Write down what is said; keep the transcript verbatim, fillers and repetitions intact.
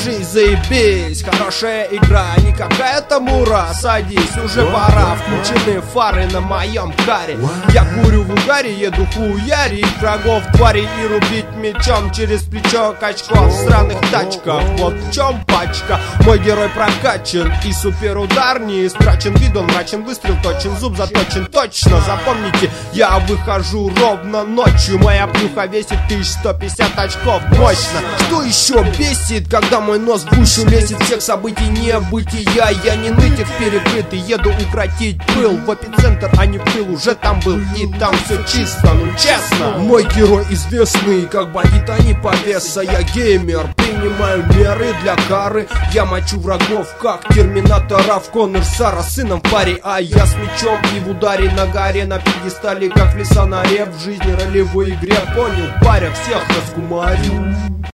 жизнь заебись. Хорошая игра, не какая-то мура. Садись, уже пора, включены фары на моем каре. Я курю в угаре, еду хуярить врагов, тварей и рубить мечом через плечо качков в сраных тачках. Вот в чем пачка. Мой герой прокачан и суперудар не истрачен. Вид он мрачен, выстрел точен, зуб заточен точно. Запомните, я выхожу ровно ночью. Моя плюха весит тысяча сто пятьдесят очков. Мощно. Что еще бесит, когда мой нос в уши лезет? Всех событий небытия. Я не нытик перекрытый, еду укротить пыл. В эпицентр, а не в тыл, уже там был. И там все чисто, ну честно. Мой герой известный, как бандит, а не повеса. Я геймер, принимаю меры для кары. Я мочу врагов, как терминатора в Коннор Сара. Сыном в паре, а я с мечом и в ударе на горе. На пьедестале, как в лесонаре. В жизни ролевой игре, понял, паря, всех раскумарю.